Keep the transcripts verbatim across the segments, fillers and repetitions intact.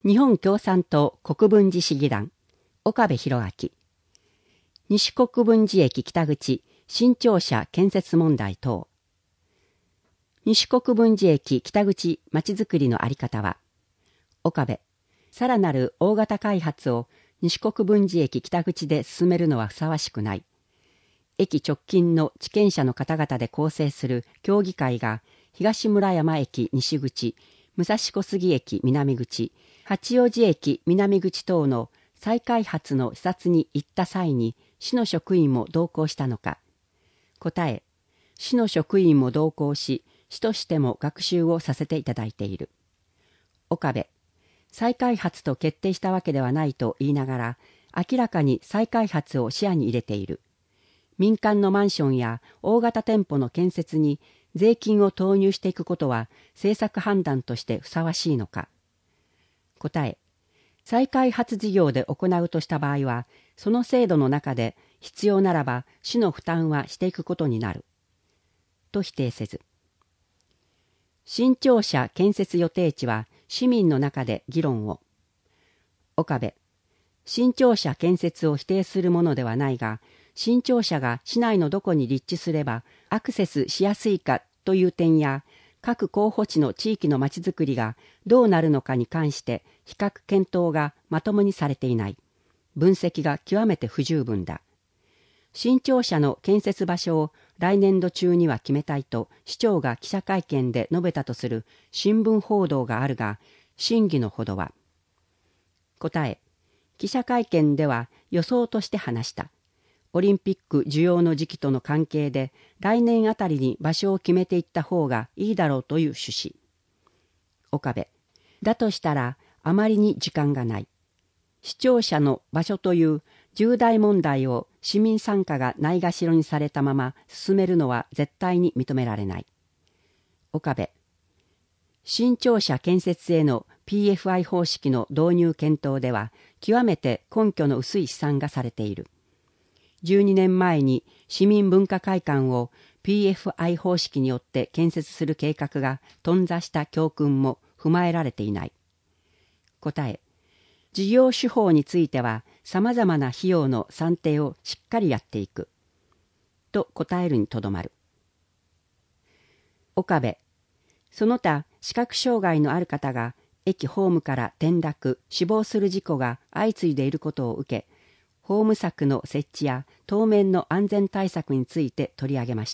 日本共産党国分寺市議団岡部博明、西国分寺駅北口新庁舎建設問題等。西国分寺駅北口まちづくりのあり方は、岡部、さらなる大型開発を西国分寺駅北口で進めるのはふさわしくない。駅直近の地権者の方々で構成する協議会が東村山駅西口、武蔵小杉駅南口、八王子駅南口等の再開発の視察に行った際に市の職員も同行したのか。答え、市の職員も同行し、市としても学習をさせていただいている。岡部、再開発と決定したわけではないと言いながら、明らかに再開発を視野に入れている。民間のマンションや大型店舗の建設に税金を投入していくことは政策判断としてふさわしいのか。答え、再開発事業で行うとした場合は、その制度の中で必要ならば市の負担はしていくことになる。と否定せず。新庁舎建設予定地は市民の中で議論を。岡部、新庁舎建設を否定するものではないが、新庁舎が市内のどこに立地すればアクセスしやすいかという点や、各候補地の地域のまちづくりがどうなるのかに関して比較検討がまともにされていない。分析が極めて不十分だ。新庁舎の建設場所を来年度中には決めたいと市長が記者会見で述べたとする新聞報道があるが、真偽のほどは。答え、記者会見では予想として話した。オリンピック需要の時期との関係で来年あたりに場所を決めていった方がいいだろうという趣旨。岡部、だとしたらあまりに時間がない。市庁舎の場所という重大問題を市民参加がないがしろにされたまま進めるのは絶対に認められない。岡部、新庁舎建設への ピーエフアイ 方式の導入検討では極めて根拠の薄い試算がされている。じゅうにねんまえに市民文化会館を ピーエフアイ 方式によって建設する計画が頓挫した教訓も踏まえられていない。答え、事業手法については様々な費用の算定をしっかりやっていく。と答えるにとどまる。岡部、その他視覚障害のある方が駅ホームから転落、死亡する事故が相次いでいることを受け、ホーム柵の設置や当面の安全対策について取り上げました。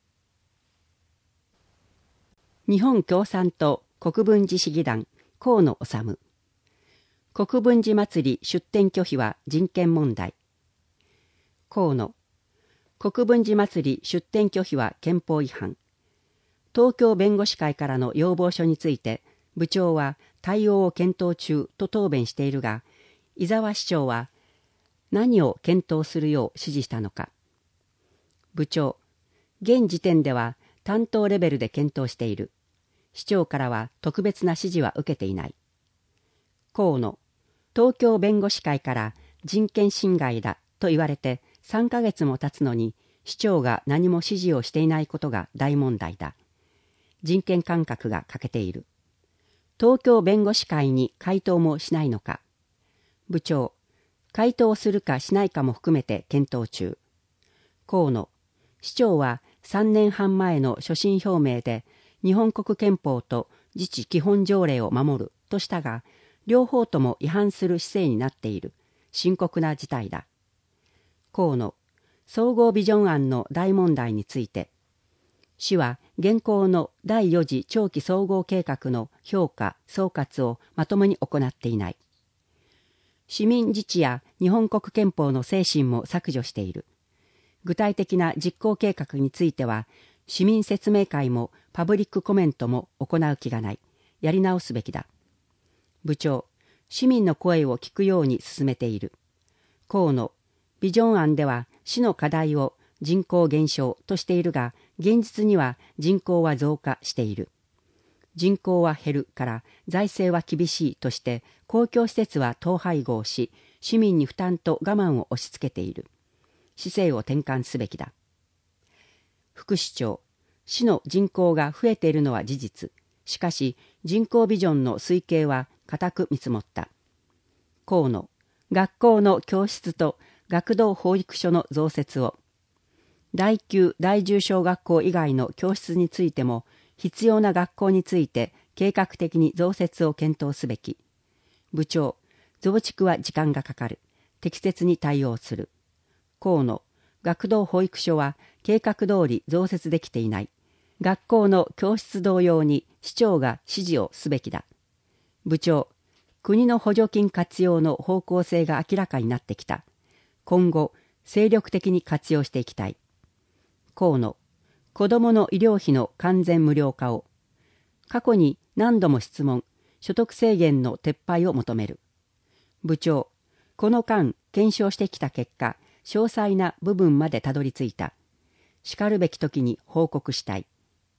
日本共産党国分寺市議団河野修、国分寺祭り出店拒否は人権問題。河野、国分寺祭り出店拒否は憲法違反。東京弁護士会からの要望書について部長は対応を検討中と答弁しているが、伊沢市長は何を検討するよう指示したのか。部長、現時点では担当レベルで検討している。市長からは特別な指示は受けていない。河野、東京弁護士会から人権侵害だと言われてさんかげつも経つのに市長が何も指示をしていないことが大問題だ。人権感覚が欠けている。東京弁護士会に回答もしないのか。部長、回答するかしないかも含めて検討中。河野、市長はさんねんはん前の所信表明で日本国憲法と自治基本条例を守るとしたが、両方とも違反する姿勢になっている。深刻な事態だ。河野、総合ビジョン案の大問題について、市は現行のだいよ次長期総合計画の評価・総括をまともに行っていない。市民自治や日本国憲法の精神も削除している。具体的な実行計画については、市民説明会もパブリックコメントも行う気がない。やり直すべきだ。部長、市民の声を聞くように進めている。河野、ビジョン案では市の課題を人口減少としているが、現実には人口は増加している。人口は減るから財政は厳しいとして公共施設は統廃合し、市民に負担と我慢を押し付けている。姿勢を転換すべきだ。副市長、市の人口が増えているのは事実。しかし人口ビジョンの推計は固く見積もった。河野、学校の教室と学童保育所の増設を、第九、第十小学校以外の教室についても、必要な学校について計画的に増設を検討すべき。部長、増築は時間がかかる。適切に対応する。河野、学童保育所は計画通り増設できていない。学校の教室同様に市長が指示をすべきだ。部長、国の補助金活用の方向性が明らかになってきた。今後、精力的に活用していきたい。河野、子どもの医療費の完全無料化を。過去に何度も質問、所得制限の撤廃を求める。部長、この間検証してきた結果、詳細な部分までたどり着いた。しかるべき時に報告したい。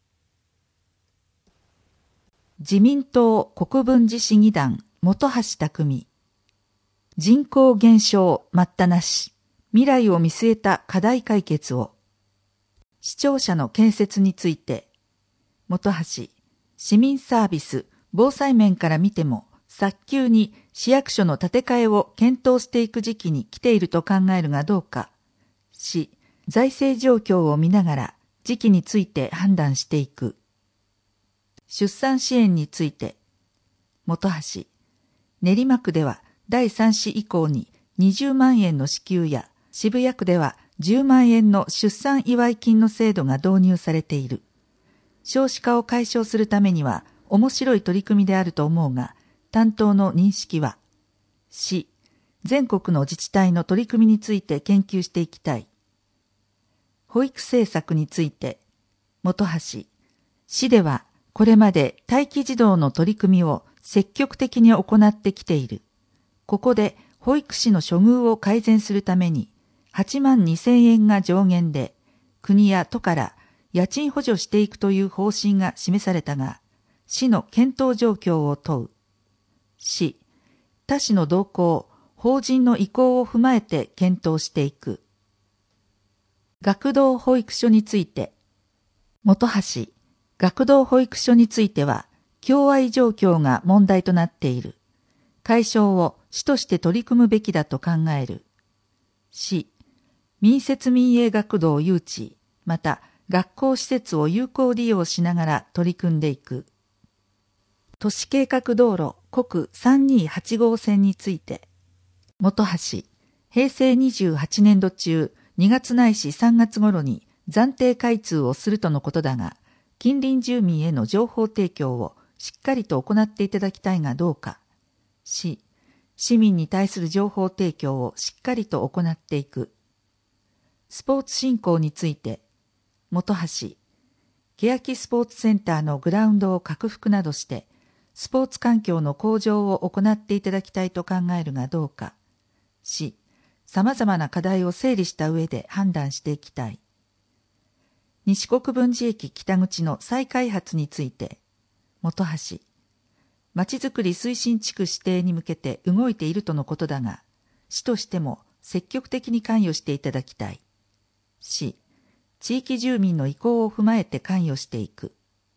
自民党国分寺市議団本橋匠。人口減少待ったなし、未来を見据えた課題解決を。市庁舎の建設について、本橋、市民サービス、防災面から見ても、早急に市役所の建て替えを検討していく時期に来ていると考えるがどうか。市、財政状況を見ながら時期について判断していく。出産支援について、本橋、練馬区ではだいさん子以降ににじゅうまんえんの支給や、渋谷区ではじゅうまんえんの出産祝い金の制度が導入されている。少子化を解消するためには面白い取り組みであると思うが、担当の認識は、市、全国の自治体の取り組みについて研究していきたい。保育政策について、本橋、市ではこれまで待機児童の取り組みを積極的に行ってきている。ここで保育士の処遇を改善するためにはちまんにせんえんが上限で、国や都から家賃補助していくという方針が示されたが、市の検討状況を問う。市、他市の動向、法人の意向を踏まえて検討していく。学童保育所について、本橋、学童保育所については、共愛状況が問題となっている。解消を市として取り組むべきだと考える。市、民設民営学童誘致、また学校施設を有効利用しながら取り組んでいく。都市計画道路国さんにーはち号線について、本橋、平成にじゅうはちねんど中にがつないしさんがつ頃に暫定開通をするとのことだが、近隣住民への情報提供をしっかりと行っていただきたいがどうか。市、市民に対する情報提供をしっかりと行っていく。スポーツ振興について、本橋、欅スポーツセンターのグラウンドを拡幅などして、スポーツ環境の向上を行っていただきたいと考えるがどうか。市、様々な課題を整理した上で判断していきたい。西国分寺駅北口の再開発について、本橋、まちづくり推進地区指定に向けて動いているとのことだが、市としても積極的に関与していただきたい。市、地域住民の意向を踏まえて関与していく。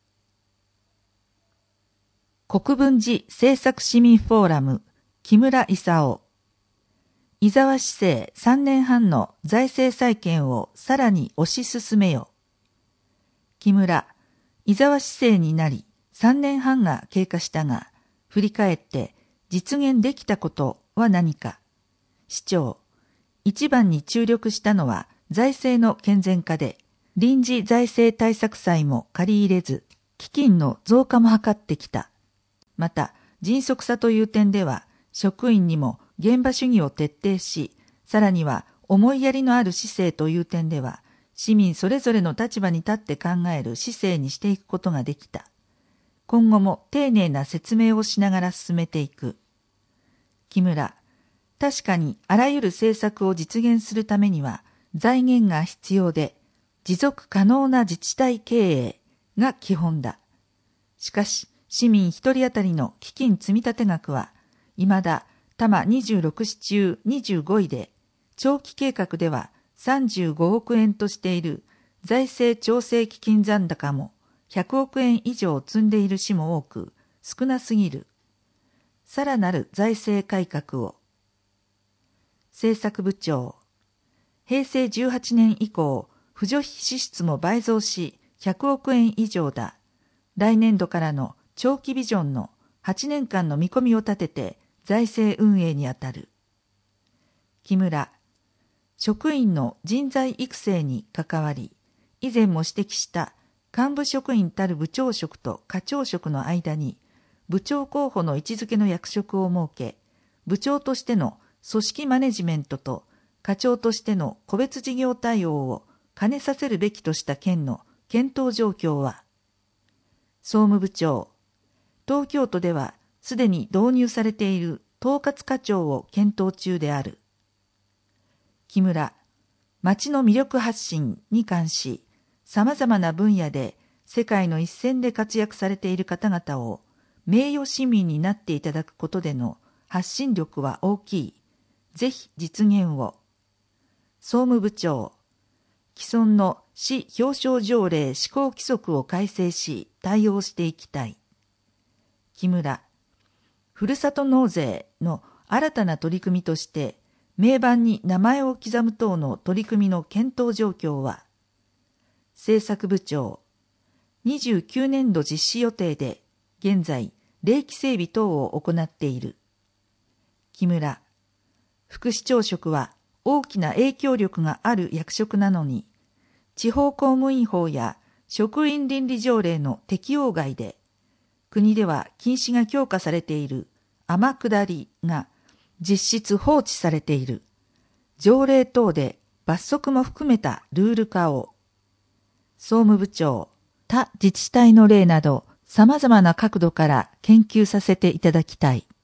国分寺政策市民フォーラム、木村勲。伊沢市政さんねんはんの財政再建をさらに推し進めよ。木村、伊沢市政になりさんねんはんが経過したが、振り返って実現できたことは何か。市長、一番に注力したのは財政の健全化で、臨時財政対策債も借り入れず、基金の増加も図ってきた。また、迅速さという点では、職員にも現場主義を徹底し、さらには思いやりのある市政という点では、市民それぞれの立場に立って考える市政にしていくことができた。今後も丁寧な説明をしながら進めていく。木村、確かにあらゆる政策を実現するためには財源が必要で、持続可能な自治体経営が基本だ。しかし、市民一人当たりの基金積立額は、未だ多摩にじゅうろく市中にじゅうごいで、長期計画ではさんじゅうごおくえんとしている財政調整基金残高もひゃくおくえん以上積んでいる市も多く、少なすぎる。 さらなる財政改革を。政策部長、へいせいじゅうはちねん以降、扶助費支出も倍増しひゃくおくえん以上だ。来年度からの長期ビジョンのはちねんかんの見込みを立てて財政運営にあたる。木村、職員の人材育成に関わり、以前も指摘した幹部職員たる部長職と課長職の間に部長候補の位置づけの役職を設け、部長としての組織マネジメントと課長としての個別事業対応を兼ねさせるべきとした件の検討状況は。総務部長、東京都ではすでに導入されている統括課長を検討中である。木村、町の魅力発信に関し、様々な分野で世界の一線で活躍されている方々を名誉市民になっていただくことでの発信力は大きい。ぜひ実現を。総務部長、既存の市表彰条例施行規則を改正し対応していきたい。木村、ふるさと納税の新たな取り組みとして銘板に名前を刻む等の取り組みの検討状況は。政策部長、にじゅうきゅうねんど実施予定で現在冷気整備等を行っている。木村、副市長職は大きな影響力がある役職なのに、地方公務員法や職員倫理条例の適用外で、国では禁止が強化されている天下りが実質放置されている。条例等で罰則も含めたルール化を。総務部長、他自治体の例など様々な角度から研究させていただきたい。